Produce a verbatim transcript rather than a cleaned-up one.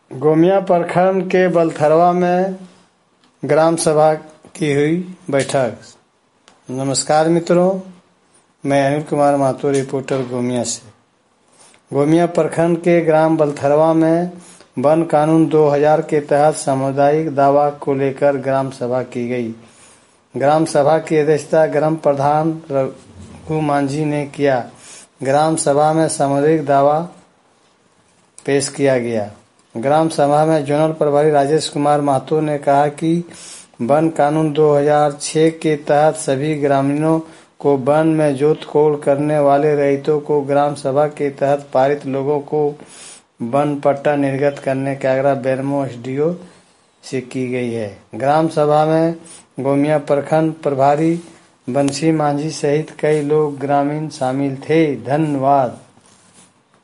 गोमिया प्रखंड के बलथरवा में ग्राम सभा की हुई बैठक। नमस्कार मित्रों, मैं अनिल कुमार महतो, रिपोर्टर गोमिया से। गोमिया प्रखंड के ग्राम बलथरवा में वन कानून दो हज़ार के तहत सामुदायिक दावा को लेकर ग्राम सभा की गई। ग्राम सभा की अध्यक्षता ग्राम प्रधान रघु मांझी ने किया। ग्राम सभा में सामुदायिक दावा पेश किया गया। ग्राम सभा में जोनल प्रभारी राजेश कुमार महतो ने कहा कि वन कानून दो हज़ार छह के तहत सभी ग्रामीणों को वन में जोत कोड़ करने वाले रहितों को ग्राम सभा के तहत पारित लोगों को वन पट्टा निर्गत करने का आग्रह बेरमो एसडीओ से की गई है। ग्राम सभा में गोमिया प्रखंड प्रभारी बंसी मांझी सहित कई लोग ग्रामीण शामिल थे। धन्यवाद।